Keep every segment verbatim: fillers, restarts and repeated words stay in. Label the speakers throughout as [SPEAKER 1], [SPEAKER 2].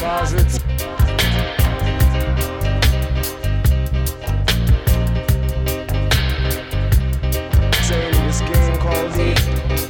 [SPEAKER 1] positive. Saying this game called it.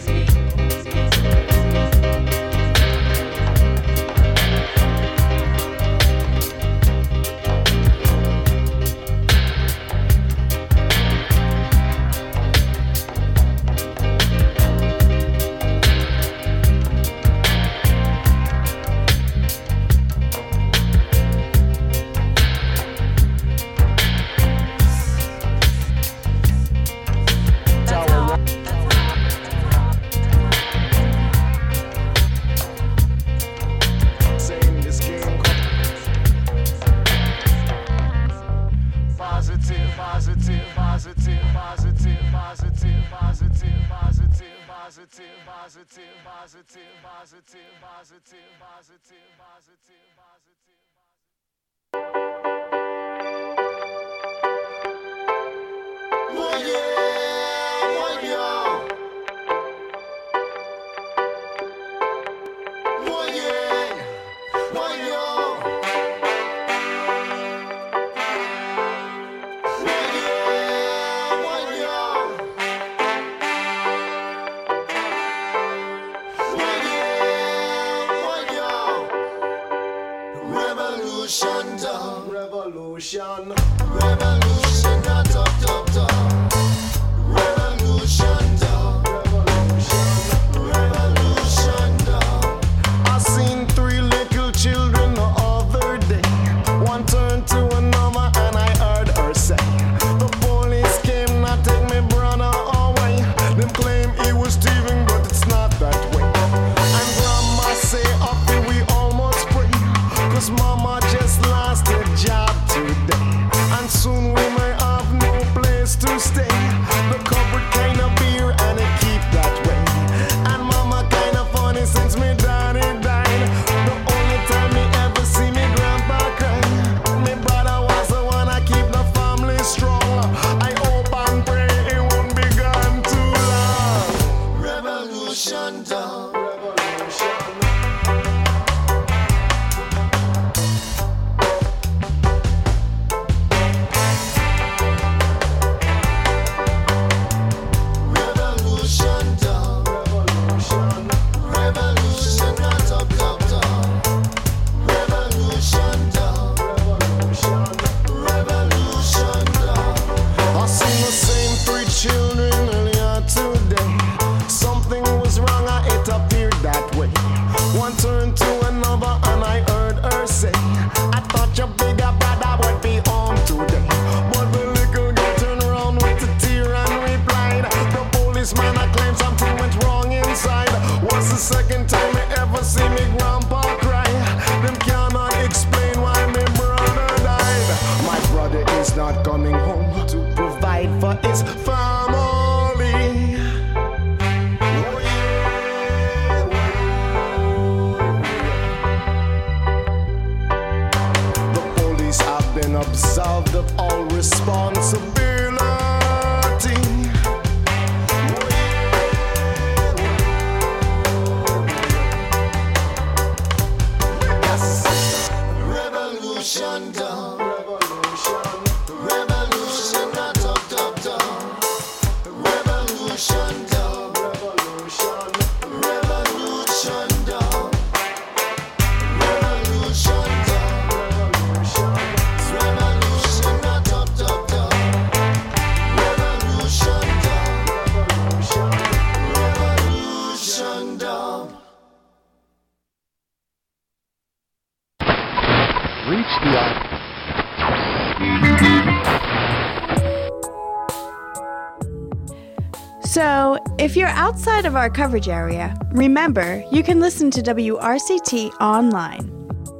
[SPEAKER 2] So, if you're outside of our coverage area, remember you can listen to W R C T online.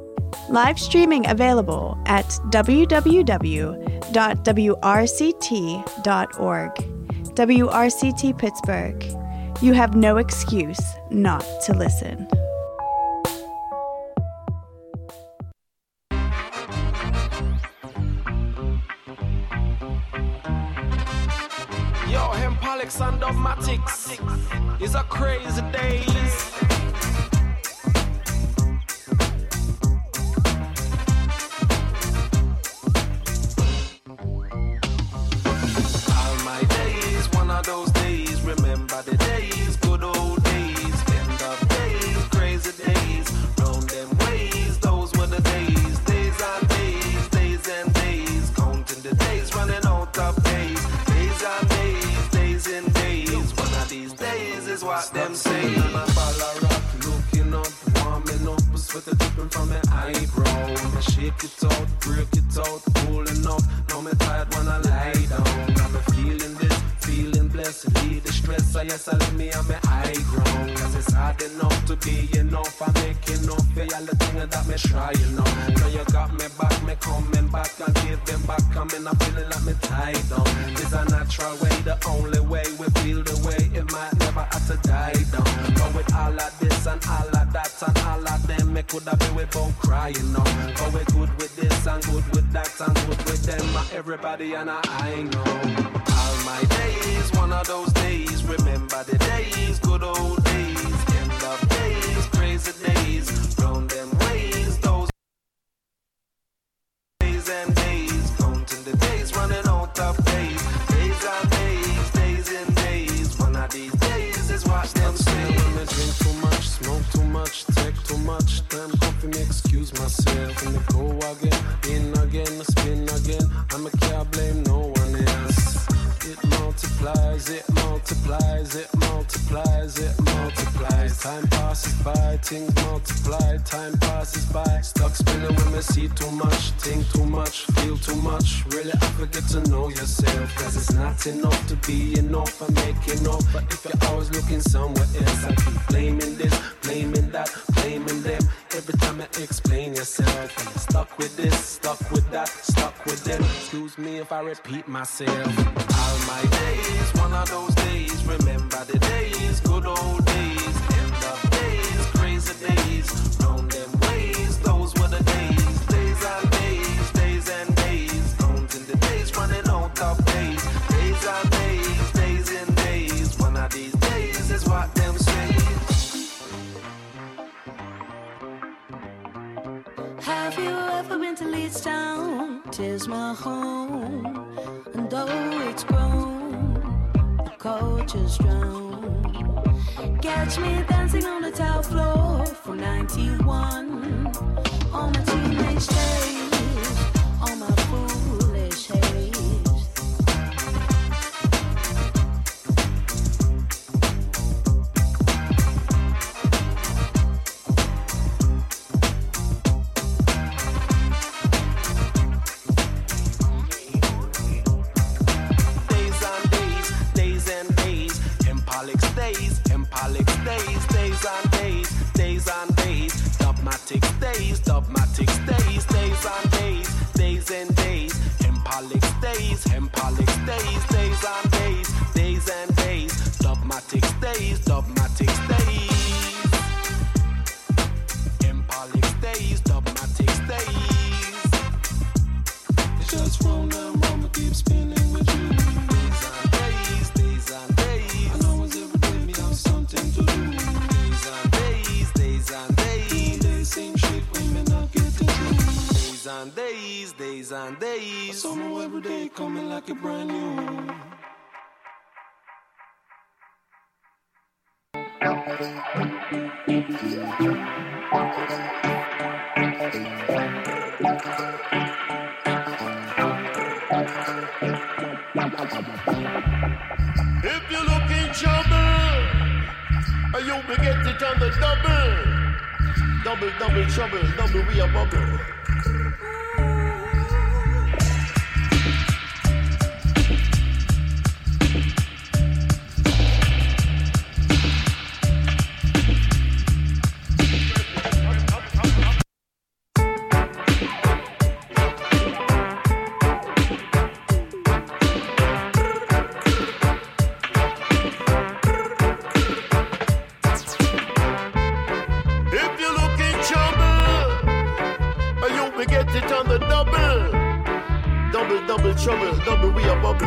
[SPEAKER 2] Live streaming available at w w w dot w r c t dot org. W R C T Pittsburgh. You have no excuse not to listen.
[SPEAKER 3] Yo, Hempalex and Dogmatics is a crazy days. but the dripping from my eyebrow. Me shake it out, break it out, cool enough. Now me tired when I lie down. Got me feeling this, feeling blessed. Leave the stress, I yes, I let me on my high ground. Cause it's hard enough to be enough. I make enough for all the things that me try enough. Now you got me back, me coming back and give them back. Coming, I'm feeling like me tied down. It's a natural way, the only way we feel the way. It might never have to die down. But with all of this and all of that and all of them, me could have been without crying now. But we good with this and good with that and good with them. Everybody and I, I know. All my days, one of those days. Remember the days, good old days. End of days, crazy days. Round them ways, those days and days. Counting the days, running out of days. Days and days, days and days. One of these days is what them say. When I drink too much, smoke too much, take too much, then coffee me excuse myself. And I go again, in again, spin again. I'm a can't blame no one else. It multiplies, it multiplies, it multiplies, it multiplies. Time passes by, things multiply, time passes by. Stuck spinning when I see too much, think too much, feel too much. Really, I forget to know yourself. Cause it's not enough to be enough and make enough. But if you're always looking somewhere else, I keep blaming this, blaming that, blaming them. Every time I explain yourself, I'm stuck with this, stuck with that, stuck with them. Excuse me if I repeat myself. All my days, one of those days. Remember the days, good old days. End of days, crazy days. Round them ways, those were the days. Days and days, days and days. Counting the days, running out of days. Days and days, days and days. One of these days is what them say.
[SPEAKER 4] Have you ever been to Leedstown? 'Tis my home, and though it's grown, the culture's drowned. Catch me dancing on the tile floor from ninety-one. All my teenage days, all my foolish haze.
[SPEAKER 3] Days, Impalex days, days and days, days and days, Dubmatix days, Dubmatix days, days and days, days and days, Impalex days, Impalex days, days and days, days and days, Dubmatix days, Dubmatix days, Impalex days, Dubmatix days. It's just round and round, we keep spinning with you. Days and days, days and days. I know it's every day me have something to do. Days and days, days and days. Days same shit when me not getting through. Days and days, days and days. I saw me every day coming like a brand new.
[SPEAKER 5] If you look in trouble, you will get it on the double. Double, double trouble, double we a bubble. Double trouble, double we a bubble.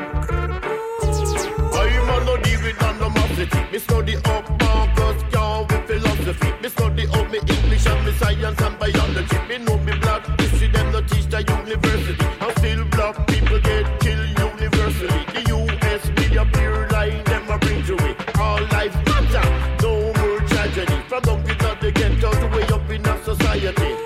[SPEAKER 5] I'm a no deal with animosity. Me study up Marcus Garvey with philosophy. Me study up me English and me science and biology. Me know me black history, them no teach the university. And still black people get killed universally. The U S media pure lie, them a bring to it. All life matter, no more tragedy. From down to the ghetto to way up in our society.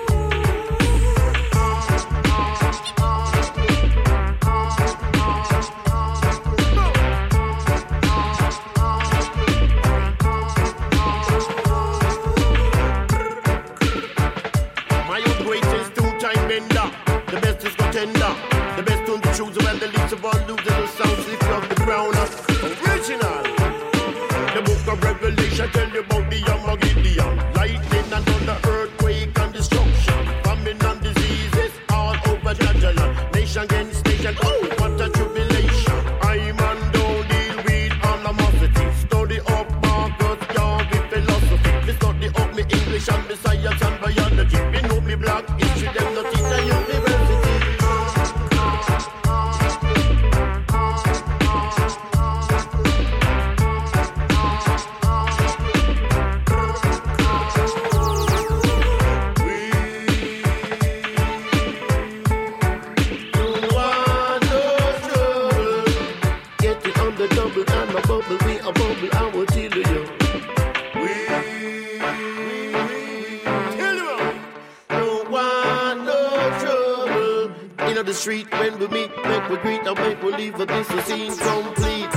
[SPEAKER 5] tell you about the Armageddon. Lightning and thunder, earthquake and destruction. Famine and diseases all over Jajalan. Nation against nation, oh, what a tribulation. I man don't deal with animosity. Study up Marcus Garvey philosophy. Me study up me English and me science and biology. Me know me black history, them not in the university. The street when we meet, make we greet and make we leave, but this is scene complete.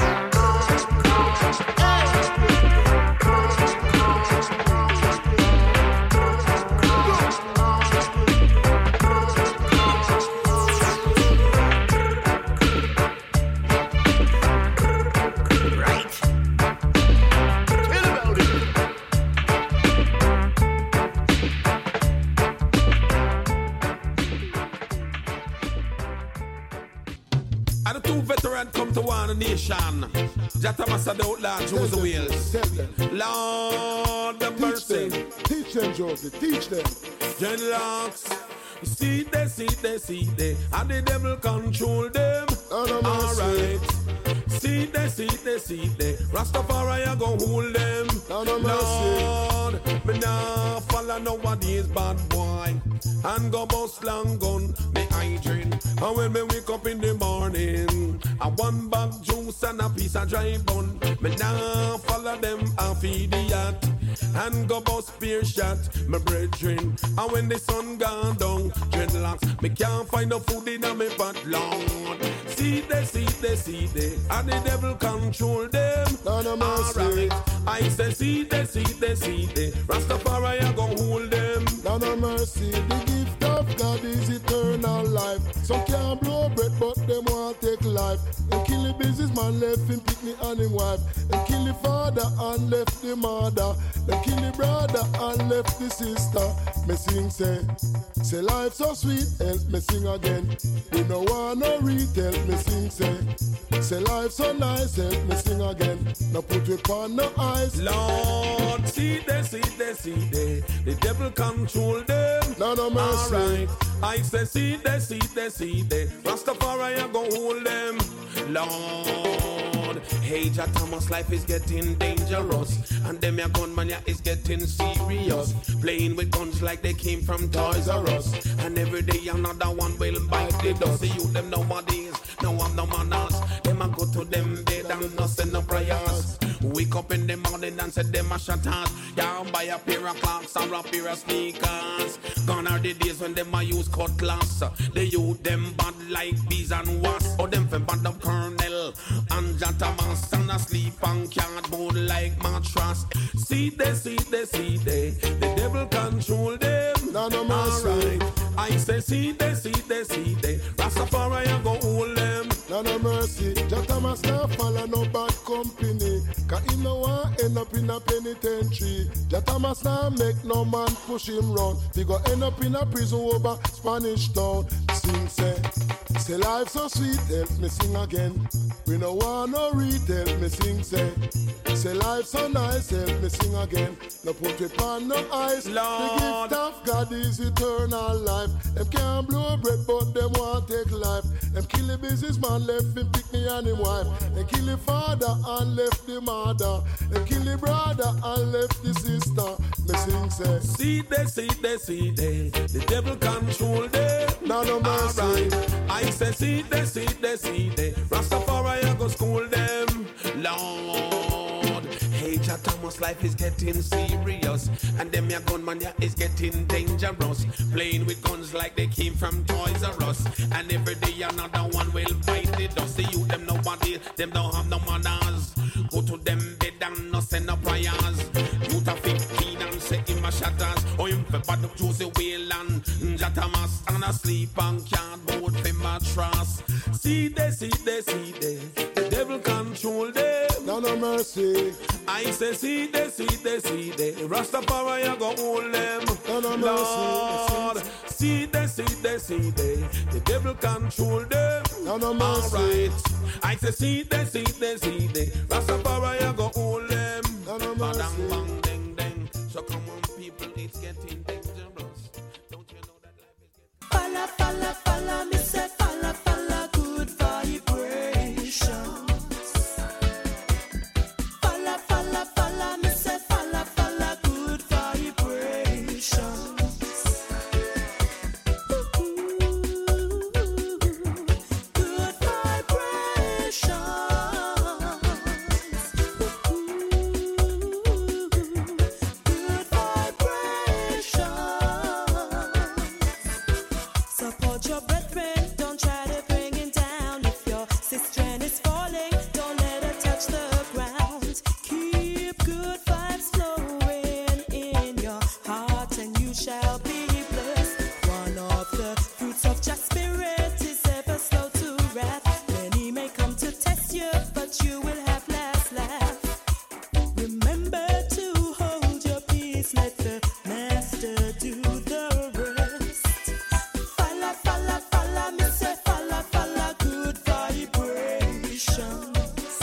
[SPEAKER 6] Nation, Jatamasa the outlaw, choose the wheels. Lord the mercy.
[SPEAKER 7] Teach them, Josie, teach them.
[SPEAKER 6] Genlocks, see they, see they, see they, and the devil control them. Alright. See they, see they, see they, Rastafari I go hold them. Lord, me nah follow nowadays bad boy, and go bust long gun, me I drink. And when me wake up in the morning, I one bag juice and a piece of dry bun. Me nah follow them and feed the yacht, and go bust spear shot, me brethren. And when the sun gone down, dreadlocks, me can't find no food in a me pot, Lord. See they, see they, see they, and the devil control them. Alright, I say see they, see they, see they, Rastafari I go hold them.
[SPEAKER 7] None of mercy, the gift of God is eternal life. Some can't blow bread, but them want take life. And kill the businessman, left him picnic and him wife. And kill the father and left the mother. And kill the brother and left the sister. Me sing say, say life so sweet, help me sing again. We no want no retell, me sing say, say life so nice, help me sing again. Now put it on no eyes.
[SPEAKER 6] Lord, see they, see they, see they, the devil control them.
[SPEAKER 7] No, no mercy.
[SPEAKER 6] Alright, I say see they, see they, see they, Rastafari I go hold them. Lord, hey, Jah Thomas, life is getting dangerous, and them ya gunman ya is getting serious. Playing with guns like they came from Toys R Us, and every day another one will bite the dust. See you them nowadays, no one no manners. Them a go to them bed and no send no prayers. Wake up in the morning and say them a shatters. Yeah, buy a pair of clocks or a pair of sneakers. Gone are the days when them a use cutlass. They use them bad like bees and wasps. Or them for bad up Colonel and Jatamas and a sleep on cardboard like mattress. See they, see they, see they, the devil control them.
[SPEAKER 7] No, no mercy.
[SPEAKER 6] Alright, I say see they, see they, see they, Rastafari I go hold them.
[SPEAKER 7] No, no mercy. Jatamas not follow no bad company. Cause he no want end up in a penitentiary. Jatamas not make no man push him round. He go end up in a prison over Spanish town. Sing say, say life so sweet, help me sing again. We no want no retail, me sing say. Say life so nice, help me sing again. No put it on no ice.
[SPEAKER 6] Lord.
[SPEAKER 7] The gift of God is eternal life. Them can't blow bread, but them want take life. Them kill the businessman, left him pick me and him wife. Them kill the father and left the mother. Them kill the brother and left the sister. Me sing say,
[SPEAKER 6] see they, see they, see they, the devil control them.
[SPEAKER 7] No, no mercy.
[SPEAKER 6] Alright, I say see they, see they, see they, Rastafari I go school them. Lord, hey, Jah Thomas, life is getting serious, and them ya gunman ya is getting dangerous. Playing with guns like they came from Toys R Us, and every day another one will bite the dust. See you them nobody, them don't have no manners. Go to them bed and no send no prayers. Youth a fifteen and say him a shatters. Oh, him for bad up Jose Wayland. Jatamas and asleep and can't board for mattress. See they, see they, see they. The devil control them.
[SPEAKER 7] No, no mercy.
[SPEAKER 6] I say see they, see they, see they. Rastafari I go hold them.
[SPEAKER 7] No, no mercy.
[SPEAKER 6] Lord, see they, see they, see they. The devil control them.
[SPEAKER 7] No, no mercy.
[SPEAKER 6] Alright. I say see they, see they, see they. Rastafari I go hold them.
[SPEAKER 7] No, no mercy.
[SPEAKER 6] Badang, bang, ding, ding. So come on people, it's getting dangerous. Don't you know that life is getting...
[SPEAKER 4] Falla, falla, falla, me say falla, falla, good vibrations. Falla, falla, falla, me say falla, falla, good vibrations. Good vibrations. Good vibrations. Support your brethren, don't try to bring him down. If your sister is falling, don't let her touch the ground. Keep good vibes flowing in your heart and you shall be blessed. One of the fruits of just spirit is ever slow to wrath. Many may come to test you, but you will have last laugh. Remember to hold your peace, let the master do the rest. Falla, falla, falla, me say falla, falla, good vibrations.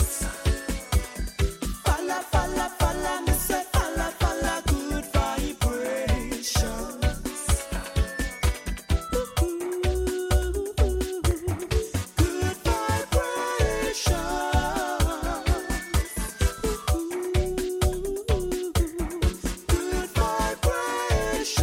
[SPEAKER 4] Falla, falla, falla, me say falla, falla, good vibrations. Good vibrations. Good vibrations.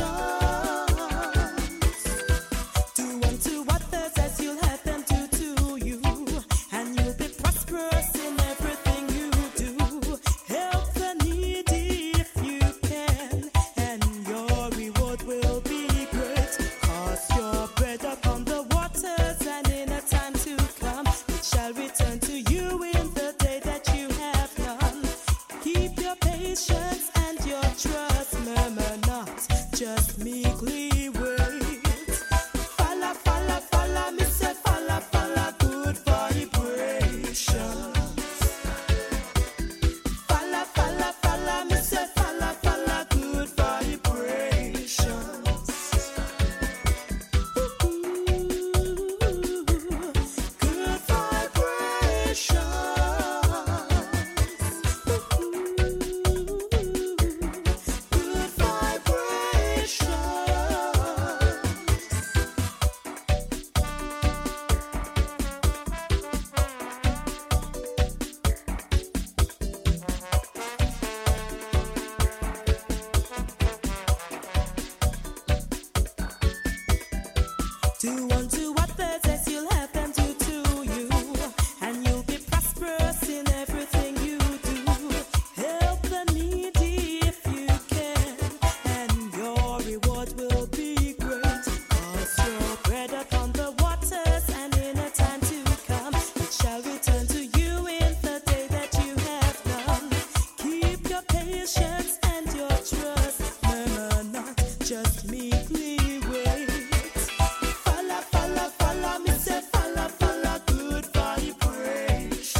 [SPEAKER 4] Do unto others as you'll have them do to you, and you'll be prosperous in everything you do. Help the needy if you can, and your reward will be great. Cast your bread upon the waters, and in a time to come, it shall return to you in the day that you have done. Keep your patience and your trust, murmur not, just meekly wait. Falla, falla, falla, me say falla, falla, good vibrations. Falla, falla, falla, me say falla, falla, good vibrations. Good vibrations. Good vibrations. Do unto others as you'll have them do to you, and you'll be prosperous in everything you do. Help the needy if you can, and your reward will be great. Cast your bread upon the waters, and in a time to come, it shall return to you in the day that you have done. Keep your patience and your trust, murmur not, just meekly wait. Falla, falla, falla, me say falla, falla, good vibrations.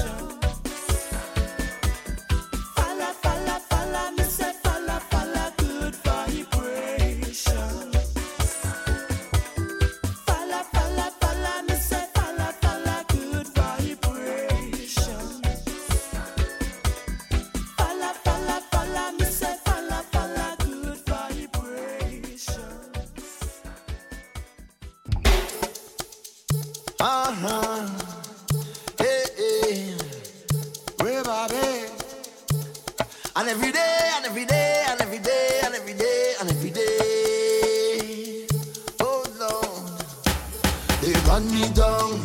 [SPEAKER 4] Falla, falla, falla, me say falla, falla, good vibrations. Falla, falla, falla, me say falla, falla, good vibrations. Falla, falla, falla, me say falla, falla, good vibrations.
[SPEAKER 8] Uh-huh. Hey, hey. Everybody. And every day, and every day, and every day, and every day, and every day. Oh, Lord. They run me down.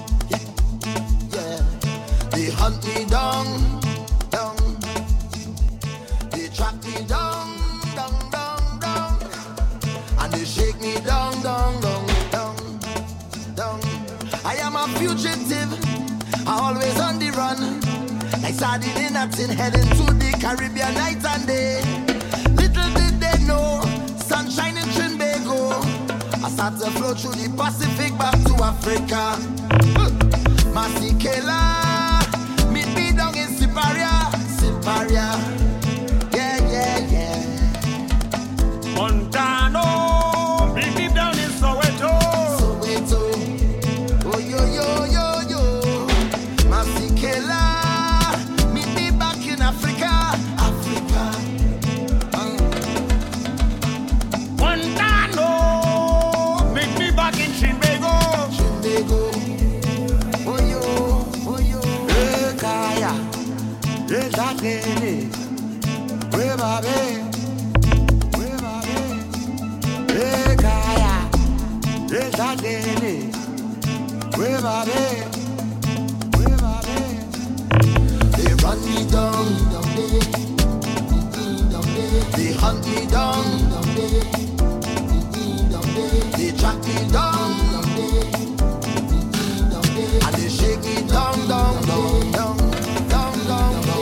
[SPEAKER 8] Yeah. They hunt me down. Down. They track me down. Down, down, down. And they shake me down, down, down, down, down. I am a fugitive, always on the run. I started in Latin, heading to the Caribbean night and day. Little did they know, sunshine in Trinbago. I started to flow through the Pacific back to Africa. Masikela, meet me down in Siparia, Siparia. Yeah, yeah, yeah.
[SPEAKER 9] Montano, meet me down in Soweto.
[SPEAKER 8] Soweto. Oh, yo, yo, yo, yo. Masikela, meet me back in Africa, Africa. Uh.
[SPEAKER 9] Montano, meet me back in Trinbago.
[SPEAKER 8] Trinbago. Oh, yo, oh, yo.
[SPEAKER 10] Hey, Kaya. Hey, Tatene. Hey, baby. Hey, baby. Hey, Kaya. Hey, Tatene. Hey, baby. Hey, baby.
[SPEAKER 8] They run me down, down there. They hunt me down, down there. They track me down, down there. And they shake me down, down, down, down, down, down, down.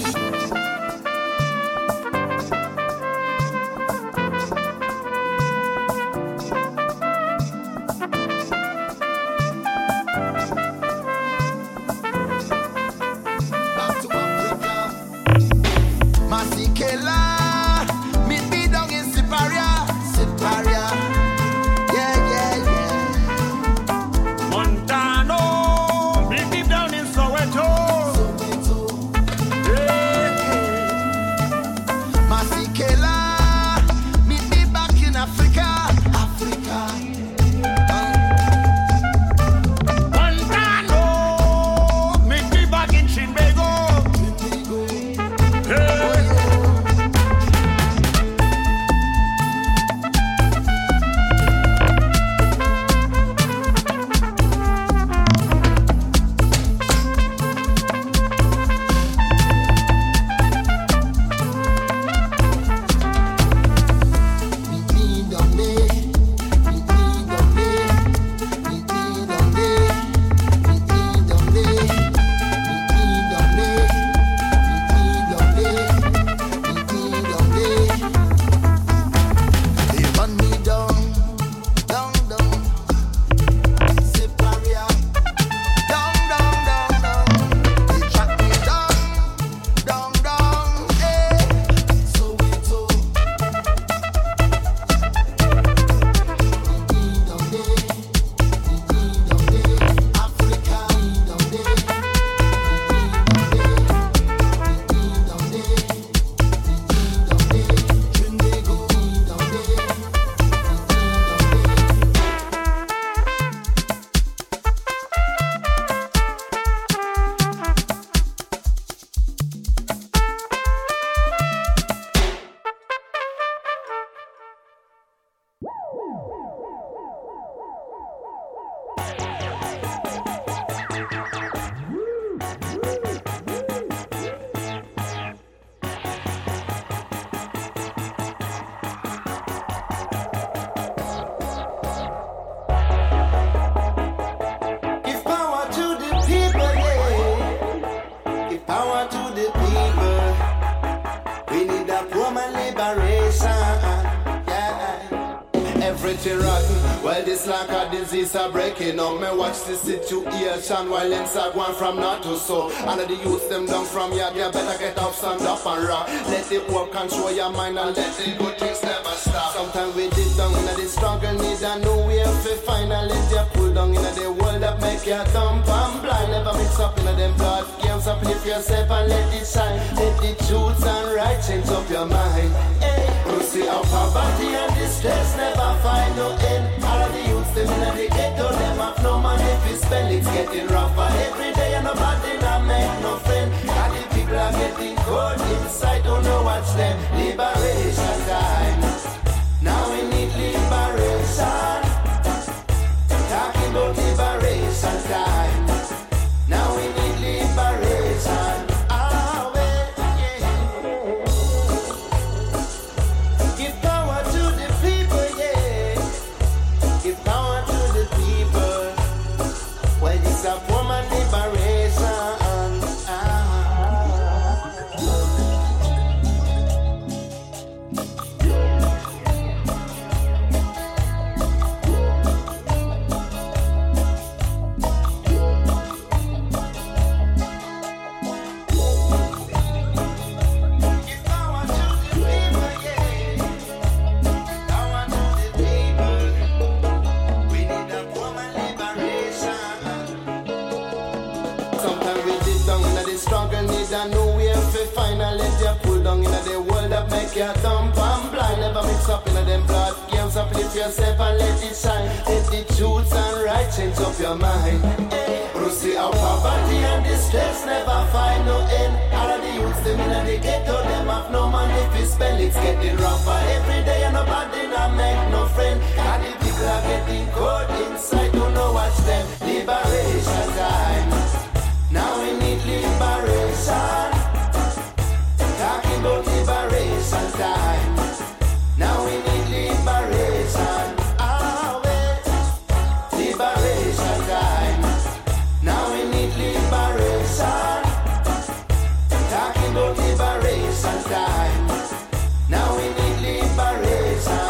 [SPEAKER 8] Back to Africa. Masikela, meet me down in Siparia, Siparia. Yeah, yeah, yeah.
[SPEAKER 9] Montano, meet me down in Soweto.
[SPEAKER 8] Soweto.
[SPEAKER 9] Hey,
[SPEAKER 8] Masikela, meet me back in Africa, Africa.
[SPEAKER 9] Montano, meet me back in Trinbago. Hey.
[SPEAKER 8] Meet me down there, meet me down there, meet me down there, meet me down there, meet me down there, meet me down there, meet me down there. They run me down, down, down, Siparia, down, down, down, down. They track me down, down, down, eh. Soweto. Give power to the people, yeah. Give power to the people. We need a woman liberation, yeah. Everything rotten, well this like a disease are breaking up. Me watch the situation while inside one from north to south. And the youth them down from here, you better get up, stand up and rock. Let it work, control your mind and let the good things never stop. Sometimes we did down in the struggle, need a new way to find and let you pull down in the world that make you dumb and blind. Never mix up in them blood games, uplift yourself and let it shine. Let the truth and right change up your mind. Hey, you see how poverty and distress never find no end. All of the youths them in the ghetto, them have no money to spend. It's getting rougher every day and nobody not make no friend. All the people are getting cold inside, don't know what's them. Liberation time. Now we need liberation. Talking about liberation time. Now we need liberation. Ah, well, yeah. Give power to the people, yeah.
[SPEAKER 3] down in the world that make you dumb and blind. Never mix up in them blood games. Uplift yourself and let it shine. Let the truth and right change up your mind. Hey, but you see how poverty and distress never find no end. All of the youths them in the ghetto, them have no money to spend. It's getting rougher every day and nobody not make no friend. And the people are getting caught inside. Don't know watch them. Liberation time. Now we need liberation. Talking about liberation time. Now we need liberation. Ah, wait. Liberation time. Now we need liberation. Talking about liberation time. Now we need liberation.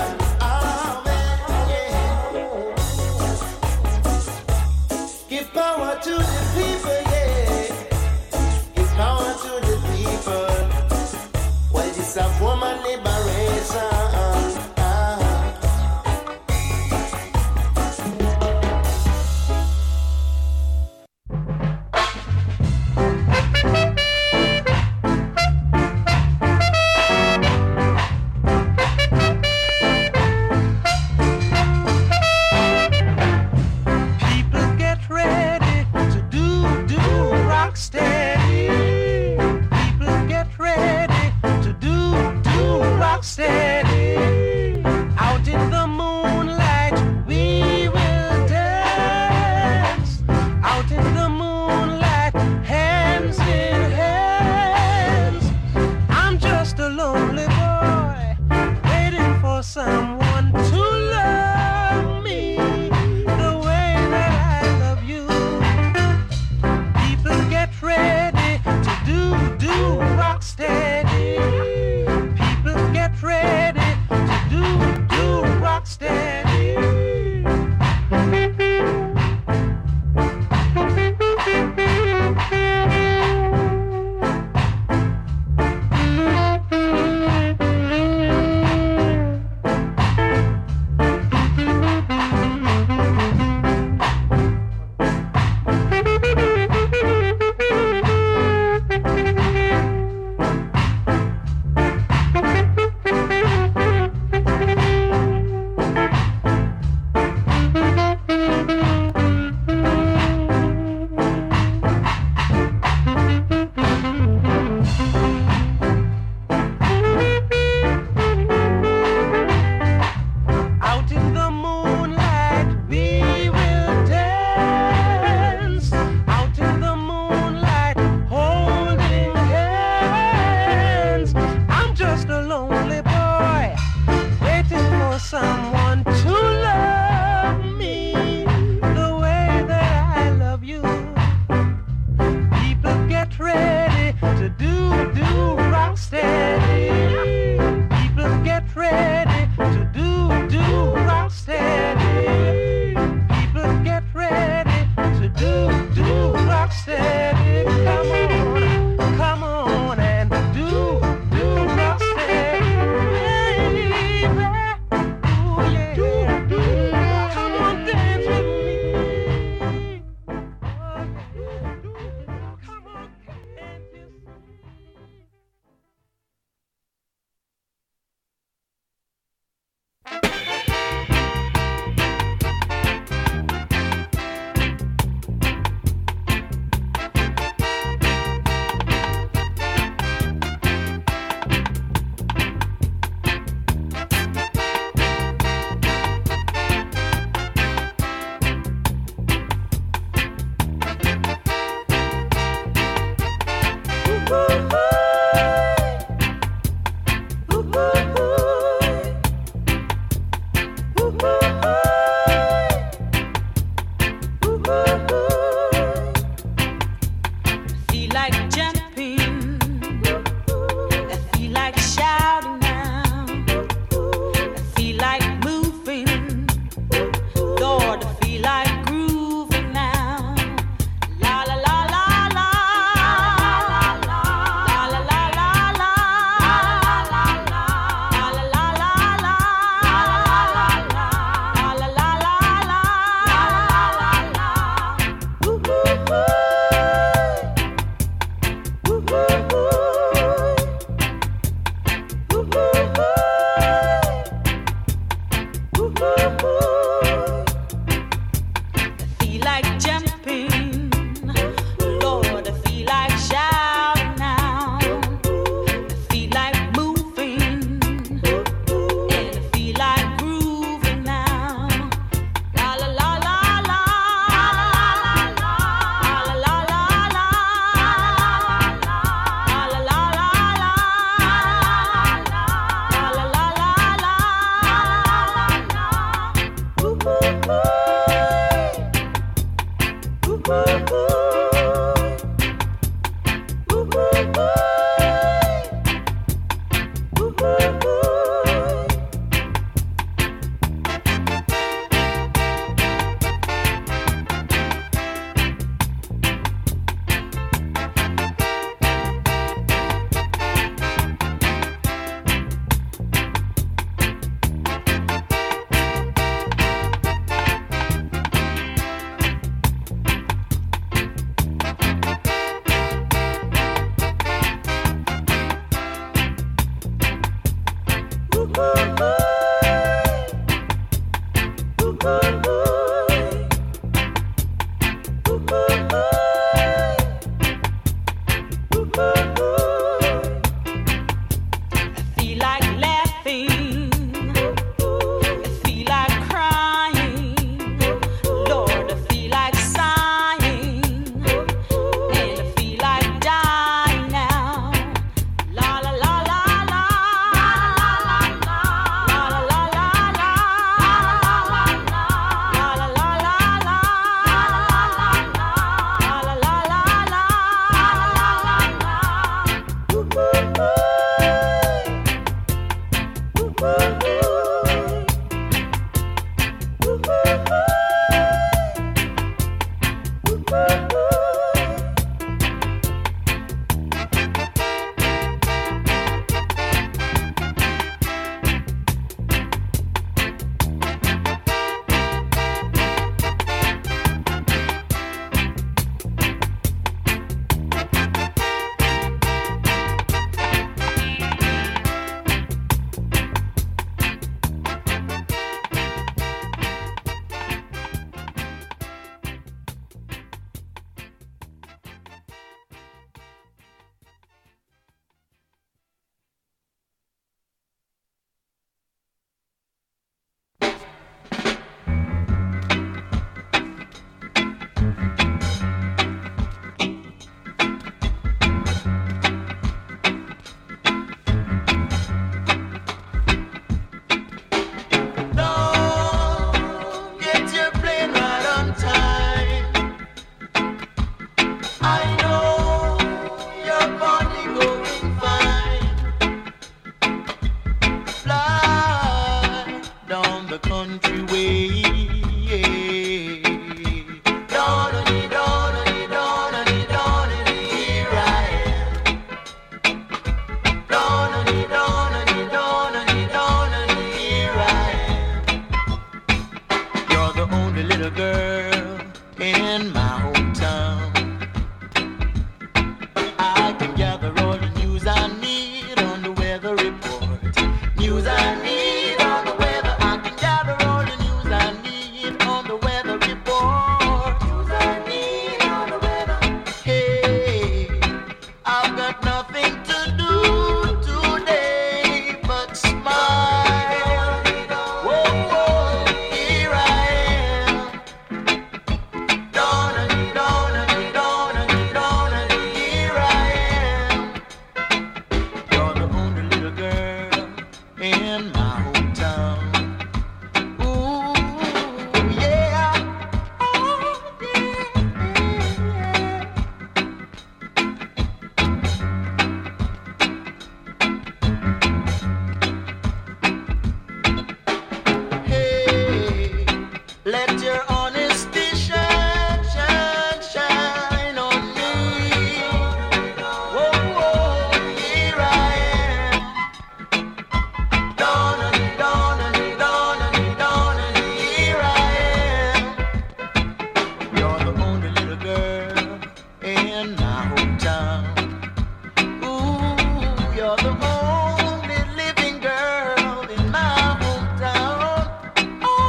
[SPEAKER 10] You're the only living girl in my hometown. Oh,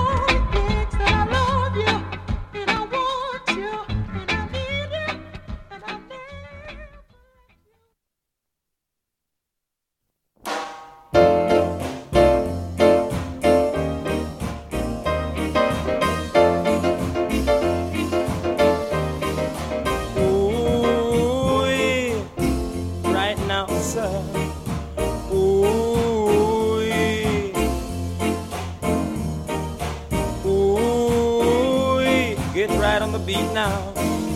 [SPEAKER 11] get right on the beat now.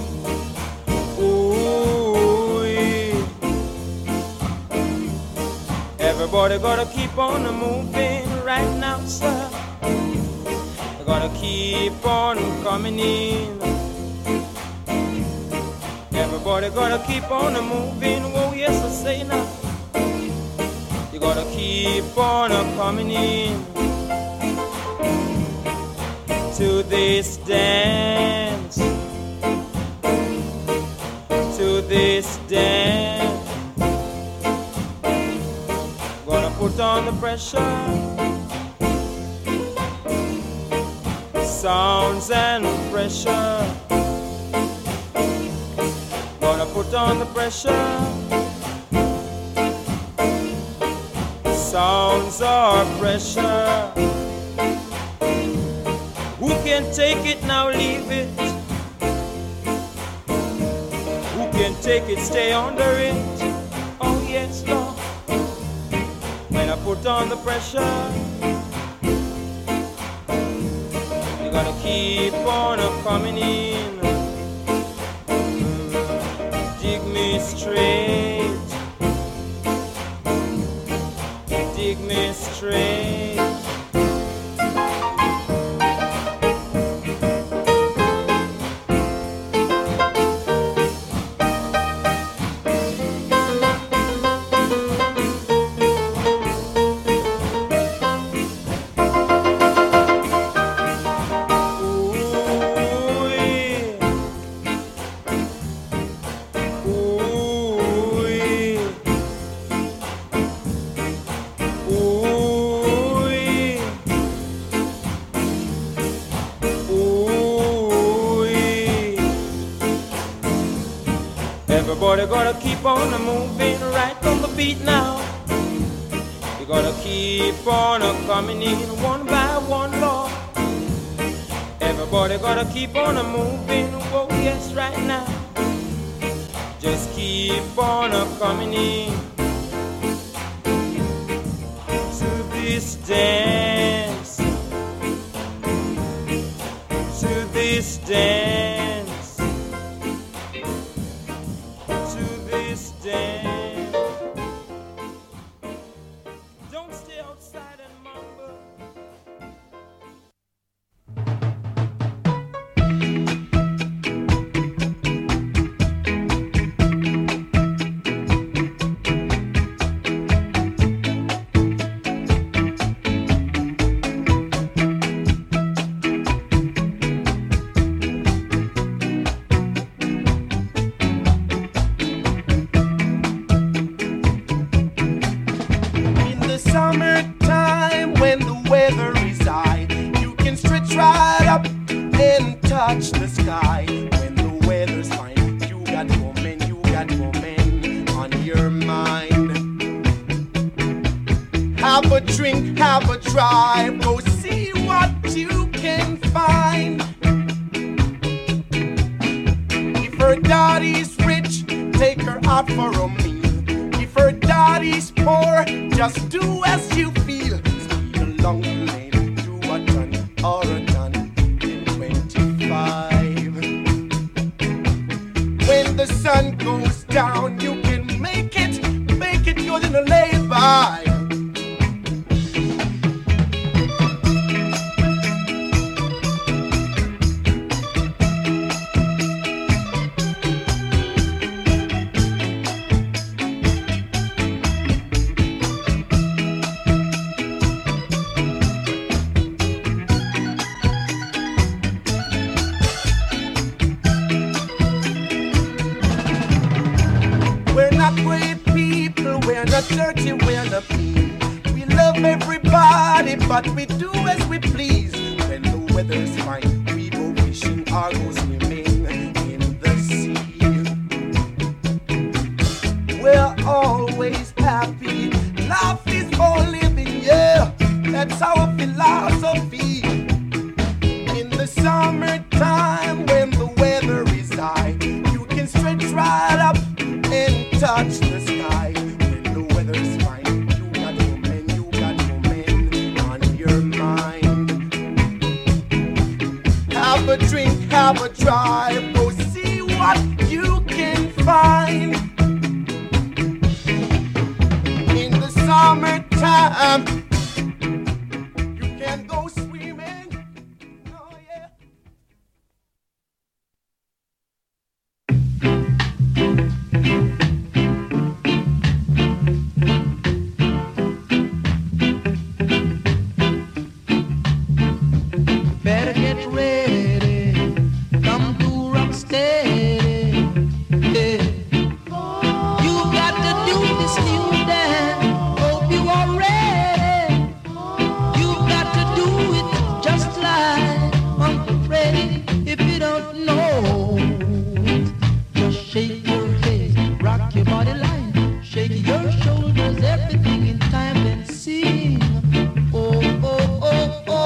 [SPEAKER 11] Ooh, yeah. Everybody gotta keep on moving right now, sir. They gotta keep on coming in. Everybody gotta keep on moving. Oh yes, I say now. You gotta keep on coming in to this dance, to this dance. Gonna put on the pressure, sounds and pressure. Gonna put on the pressure, sounds are pressure. Who can take it now, leave it? Who can take it, stay under it? Oh yes, Lord. When I put on the pressure, you gotta keep on coming in. Mm, dig me straight, dig me straight. Everybody gotta keep on moving right on the beat now. You gotta keep on coming in one by one, Lord. Everybody gotta keep on moving, oh yes, right now. Just keep on coming in to this dance, to this dance. Don't stay outside and mumble.
[SPEAKER 12] The sky when the weather's fine. You got woman, you got woman on your mind. Have a drink, have a drive, go see what you can find. If her daddy's rich, take her out for a meal. If her daddy's poor, just do as you feel. Speed along the lane, do a turn or a turn. When the sun goes down, you can make it, make it good in a lay-by. Dirty, we're not mean. We love everybody, but we do as we please. When the weather's fine, we go fishing or go swimming in the sea. We're always happy. Life is for living, yeah. That's our philosophy. In the summertime, when the weather is high, you can stretch right up and touch the sky. Have a drink, have a drive, go see what you can find. In the summertime, you can go swimming. Oh, yeah.
[SPEAKER 13] Better get ready, come to rock steady. Yeah. You got to do this new dance. Hope you are ready. You got to do it just like Uncle Freddie. If you don't know it, just shake your head, rock your body line, shake your shoulders, everything in time, then sing. Oh, oh, oh, oh.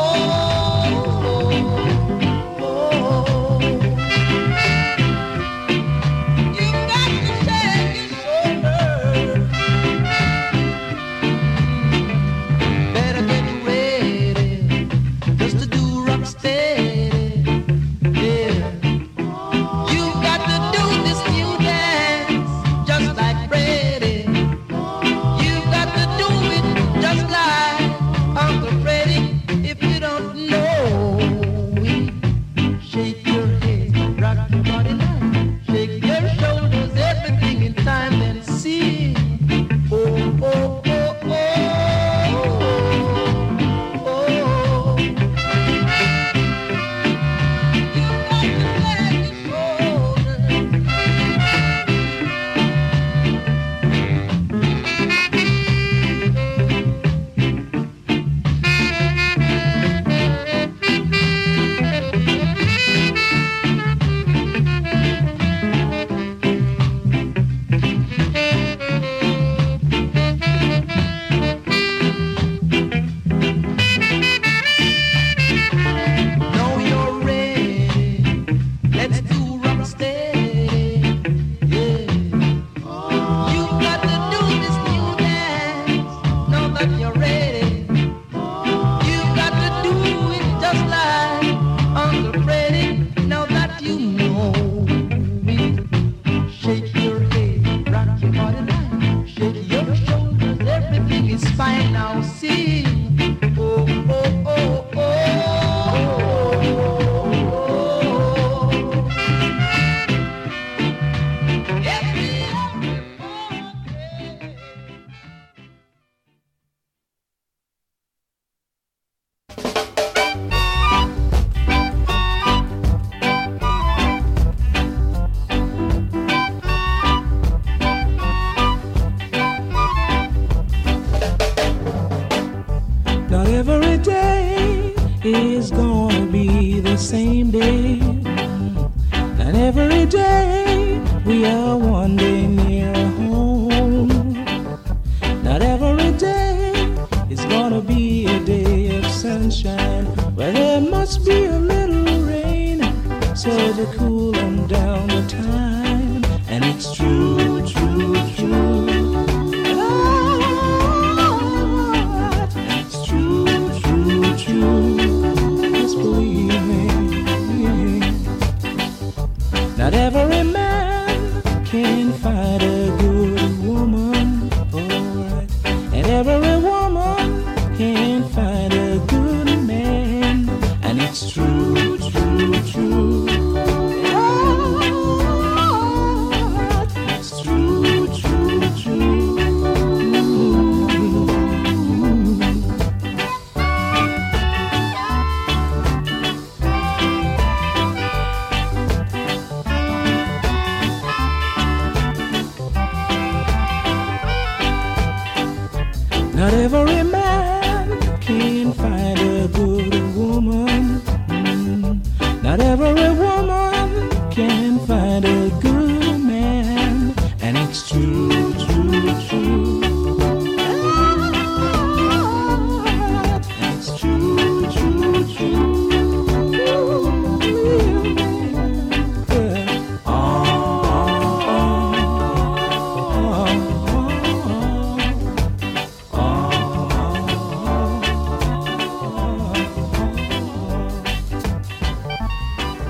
[SPEAKER 14] Not every day is gonna be the same day, and every day we are one day near home. Not every day is gonna be a day of sunshine, but there must be a little rain so to cool them down the time. And it's true, true, true. Just believe me. Not every man can find a good woman, alright. And every woman can find a good man. And it's true, true, true. It's true, true, true. Not every man can find a good woman. Mm. Not every woman can find a good man. And it's true, true, true. And it's true, true, true. Yeah. Oh, oh, oh, oh.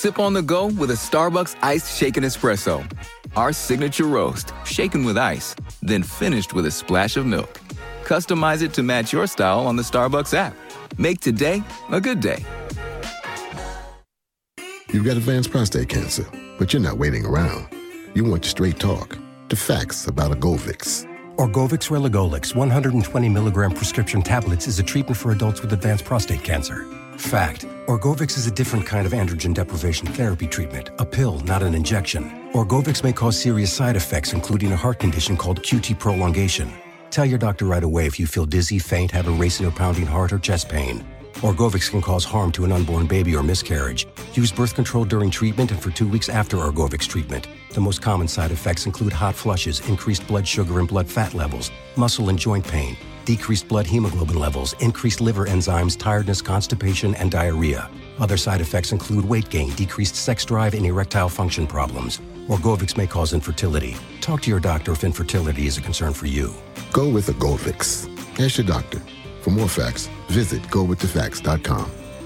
[SPEAKER 15] Sip on the go with a Starbucks iced shaken espresso. Our signature roast, shaken with ice, then finished with a splash of milk. Customize it to match your style on the Starbucks app. Make today a good day.
[SPEAKER 16] You've got advanced prostate cancer, but you're not waiting around. You want straight talk, the facts about Orgovix.
[SPEAKER 17] Orgovix Relagolix one hundred twenty milligram prescription tablets is a treatment for adults with advanced prostate cancer. Fact: Orgovix is a different kind of androgen deprivation therapy treatment, a pill, not an injection. Orgovix may cause serious side effects, including a heart condition called Q T prolongation. Tell your doctor right away if you feel dizzy, faint, have a racing or pounding heart, or chest pain. Orgovix can cause harm to an unborn baby or miscarriage. Use birth control during treatment and for two weeks after Orgovix treatment. The most common side effects include hot flushes, increased blood sugar and blood fat levels, muscle and joint pain, decreased blood hemoglobin levels, increased liver enzymes, tiredness, constipation, and diarrhea. Other side effects include weight gain, decreased sex drive, and erectile function problems. Orgovix may cause infertility. Talk to your doctor if infertility is a concern for you.
[SPEAKER 16] Go with Orgovix. Ask your doctor. For more facts, visit go with the facts dot com.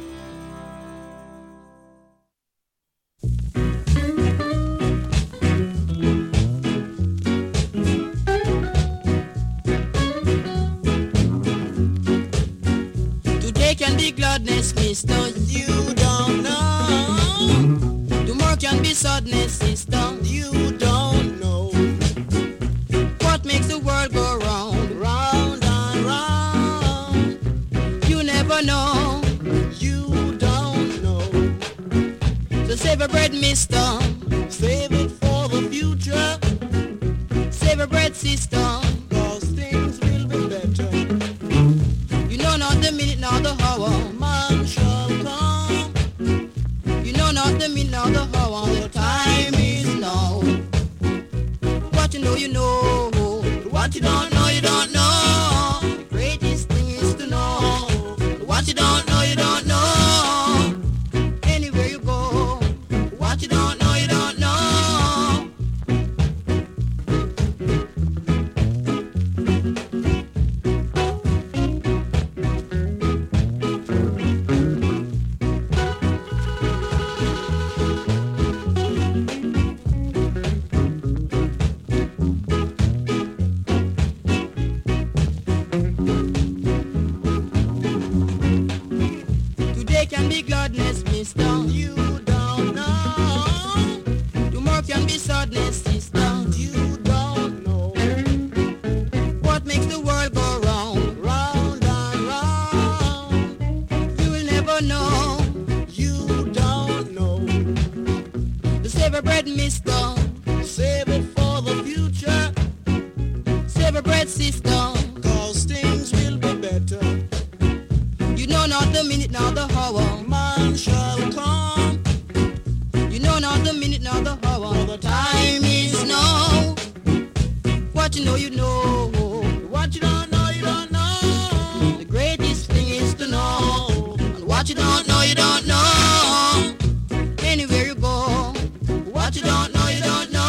[SPEAKER 13] Today can be gladness, mister, you don't know. Tomorrow can be sadness, sister, you don't know. What makes the world go round, round and round? You never know, you don't know. So save a bread, mister, save it for the future. Save a bread, sister, cause things will be better. You know not the minute, nor the hour, man shall come. You know not the minute, nor the hour, the time is now. What you know, you know. What you don't know, you don't know. The greatest thing is to know. What you don't know, you don't know. Anywhere you go. What you don't know, you don't know. Today can be gladness, mister, you don't know. Tomorrow can be sadness, sister, you don't know. What makes the world go round, round and round? You will never know, you don't know. The save a bread, mister, save it for the future. Save a bread, sister, cause things will be better. You know not the minute, nor the hour, man shall come. You know not the minute, nor the hour, the time is now. What you know, you know. What you don't know, you don't know. The greatest thing is to know. And what you don't know, you don't know. Anywhere you go. What you don't know, you don't know.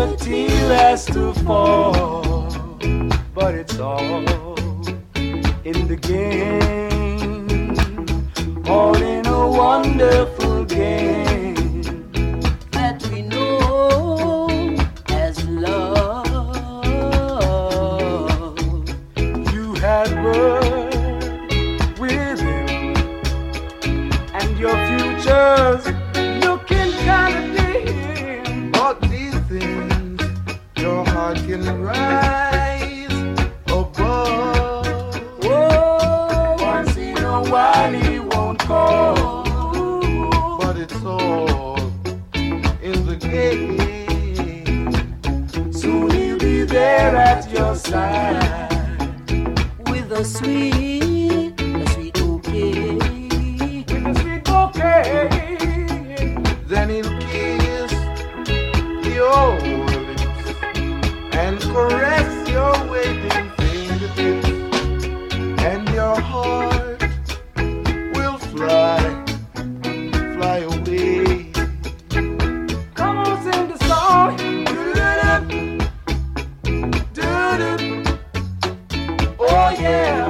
[SPEAKER 14] a tear has to fall, but it's all in the game, all in a wonderful game
[SPEAKER 13] that we know as love.
[SPEAKER 14] You had word with him, and your future's looking kind of dim.
[SPEAKER 12] But these things, your heart can rise above.
[SPEAKER 14] Oh, once in a while he won't call,
[SPEAKER 12] but it's all in the game.
[SPEAKER 14] Soon he'll be there at your side
[SPEAKER 13] with a sweet, a sweet bouquet,
[SPEAKER 14] with a sweet bouquet.
[SPEAKER 12] Then he'll kiss your lips and caress your waiting fingertips, and your heart will fly, fly away.
[SPEAKER 14] Come on, sing the song. Do-do-do. Oh yeah.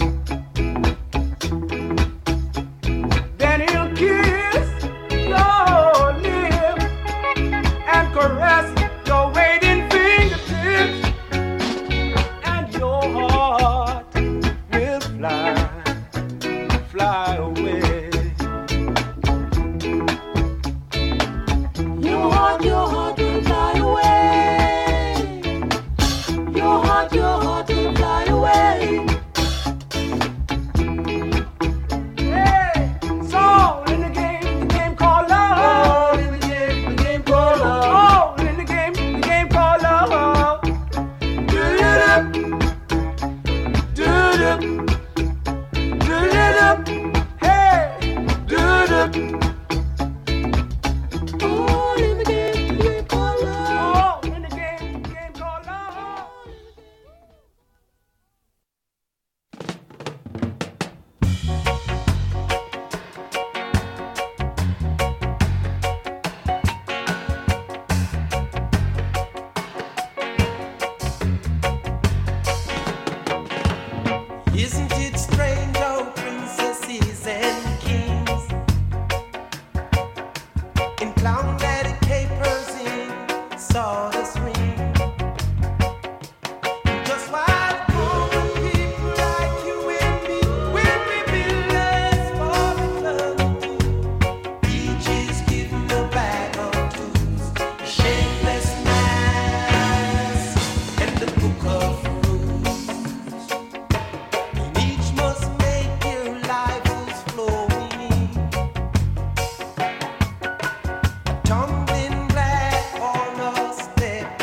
[SPEAKER 14] Then he'll kiss your lips and caress your waiting fingertips, and your heart will fly, fly away.
[SPEAKER 13] Your heart, your heart will fly away. Your heart, your heart will fly away.
[SPEAKER 14] Hey, it's all in the game, the game called love. All in the game, the game called love. All in the game, the game called love. Do-do-do, do-do, do-do-do, hey, do-do.
[SPEAKER 13] All in the game, the game called love.
[SPEAKER 14] All in the game, the game called love.
[SPEAKER 3] Isn't it strange how princesses and kings in clown-daddy capers in sawdust ring, just while common people like you and me will be villains for eternity. Each is given a bag of tools, a shapeless mask, and the book of each must make your life is flowing. Tumbling black on a step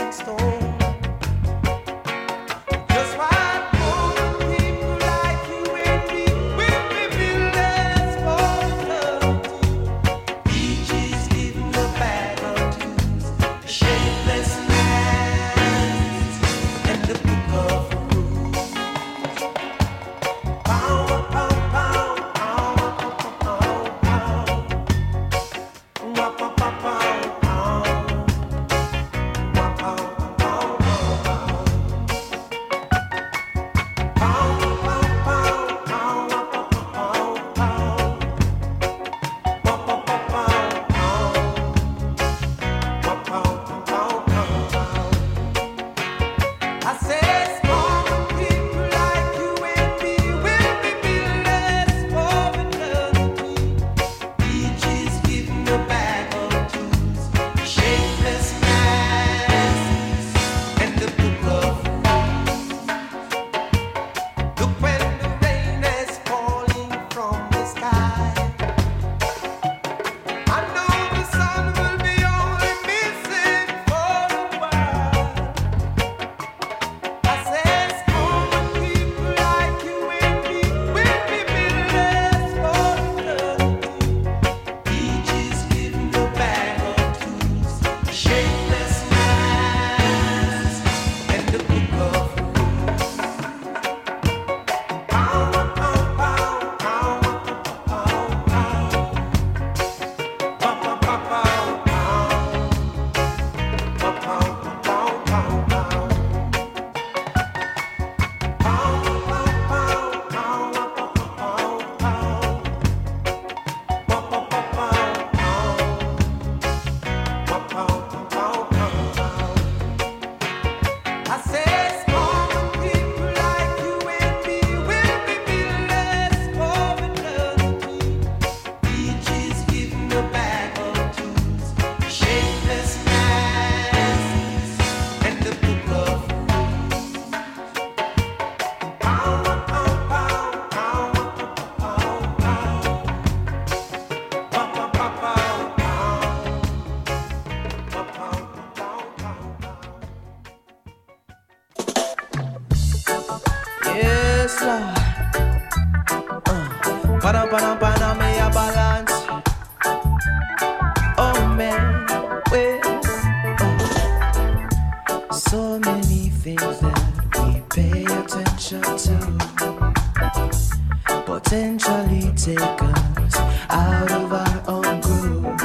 [SPEAKER 13] take us out of our own groove.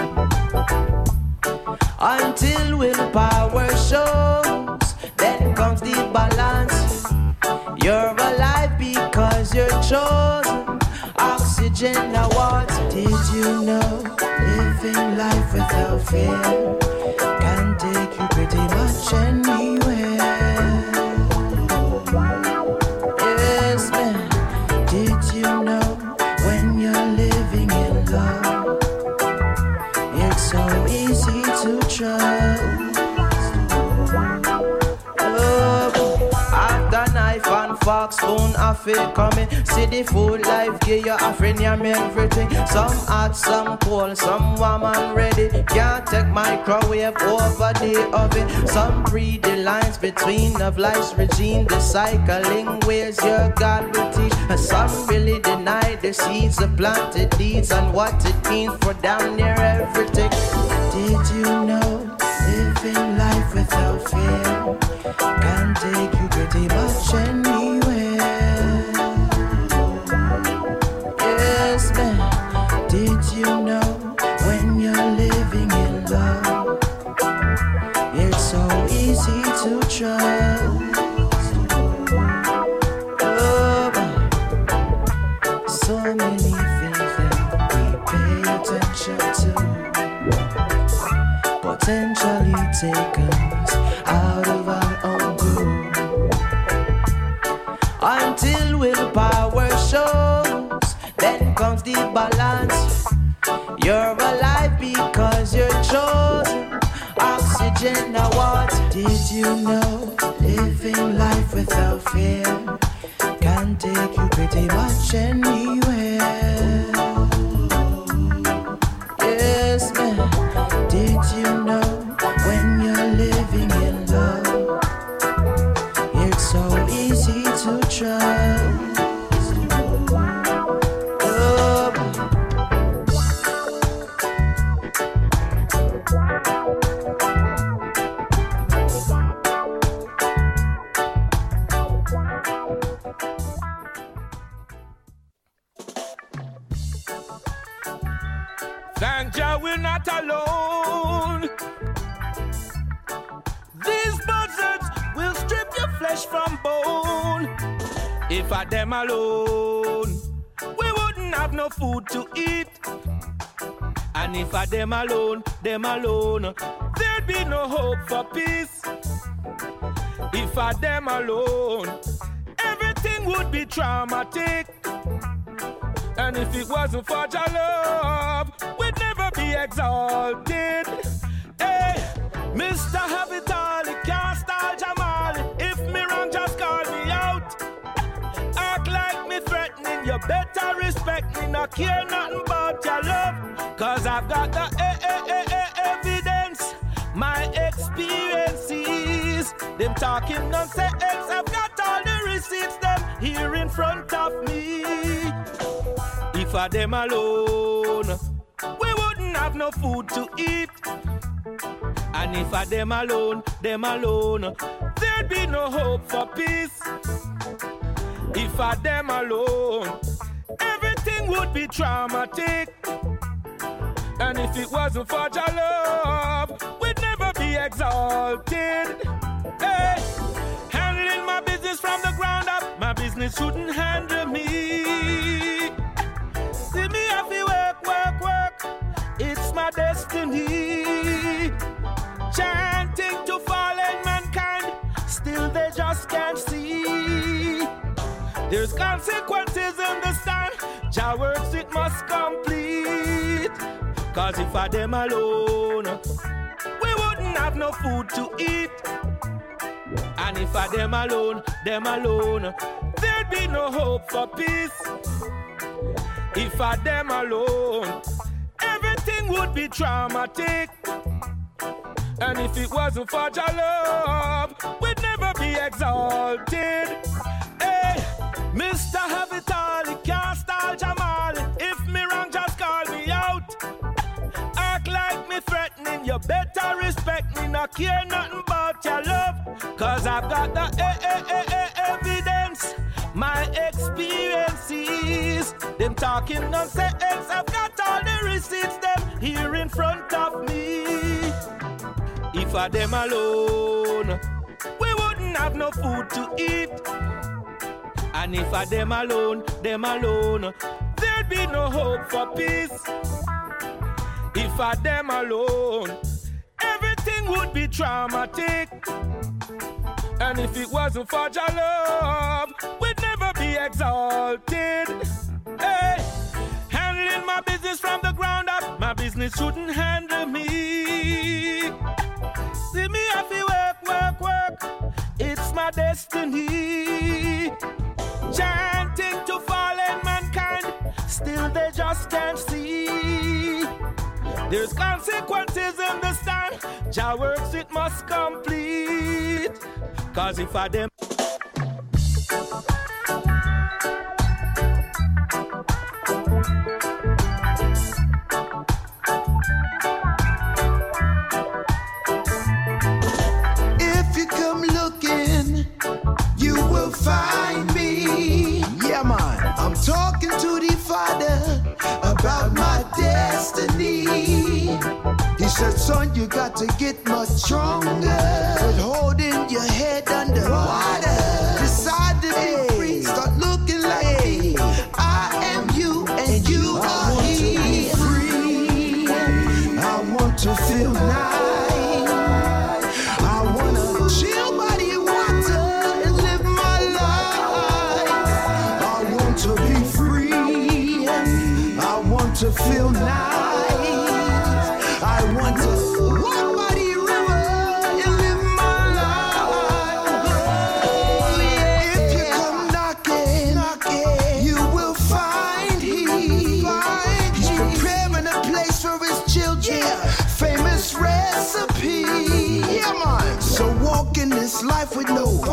[SPEAKER 13] Until willpower shows, then comes the balance. You're alive because you're chosen. Oxygen now what? Did you know living life without fear can take you pretty much anywhere? Yes, man. Did you know when you're living in love, it's so easy to trust? Fox spoon off it coming. See the food life give you a friend, you me everything. Some hot, some cold, some warm and ready. Can't take microwave over the oven. Some read the lines between of life's regime. The cycling ways your God will teach. And some really deny the seeds of planted deeds and what it means for damn near everything. Did you know living life without fear can take you pretty much anywhere? Yes, man. Did you know when you're living in love, it's so easy to trust? Oh, so many things that we pay attention to potentially take us out of our own groove. Until willpower shows, then comes the balance. You're alive because you're chosen. Oxygen now what? Did you know living life without fear can take you pretty much anywhere? Yes, man. Did you know when you're living in love, it's so easy to trust? Oh.
[SPEAKER 11] Thank Jah we're not alone. These buzzards will strip your flesh from bone. If I them alone, we wouldn't have no food to eat. And if I them alone, them alone, there'd be no hope for peace. If I them alone, everything would be traumatic. And if it wasn't for Jah love, we'd never be exalted. Hey, Mister Have It All, he can't stall Jamal. If me wrong, just call me out. Act like me threatening, you better respect me. Not care nothing about your love, cause I've got the eh, eh, eh, eh, evidence. My experiences, them talking nonsense. I've got all the receipts, them here in front of me. If I them alone, we wouldn't have no food to eat. And if I them alone, them alone, there'd be no hope for peace. If I them alone, everything would be traumatic. And if it wasn't for Jah love, we'd never be exalted. Hey, handling my business from the ground up, my business shouldn't handle me. See me have to work, work, work, it's my destiny. Chanting to fallen mankind, still they just can't see. There's consequences, understand, Jah works it must complete. Cause if I them alone, we wouldn't have no food to eat. And if I them alone, them alone, there'd be no hope for peace. If I them alone, everything would be traumatic. And if it wasn't for Jah love, we'd never be exalted. Hey, Mister Have It All, he can't stall Jamal. If me wrong, just call me out. Act like me threatening, you better respect me. Not care nothing about your love, cause I've got the eh, eh, eh, eh, evidence. My experiences,
[SPEAKER 12] peace. Them talking nonsense, I've got all the receipts, them here in front of me. If I them alone, we wouldn't have no food to eat. And if I them alone, them alone, there'd be no hope for peace. If I them alone, everything would be traumatic. And if it wasn't for your love, we'd never be exalted. Hey, handling my business from the ground up, my business shouldn't handle me. See me have to work, work, work, it's my destiny. Chanting to fallen mankind, still they just can't see. There's consequences in the stand, Jah works it must complete. Cause if I them
[SPEAKER 8] if you come looking, you will find me. Yeah, man. I'm talking to the Father about my destiny. He said, son, you got to get much stronger. But holding your head under water. Decide to be free. Start looking like me. I am you and you are he. Free. I want to feel nice. I want to chill by the water and live my life. I want to be free. I want to feel nice. I want to walk by the river and live my life. Oh, yeah. If you come knocking, knocking, you will find he. Find He's preparing a place for his children. Yeah. Famous recipe. Yeah, man. So walk in this life with no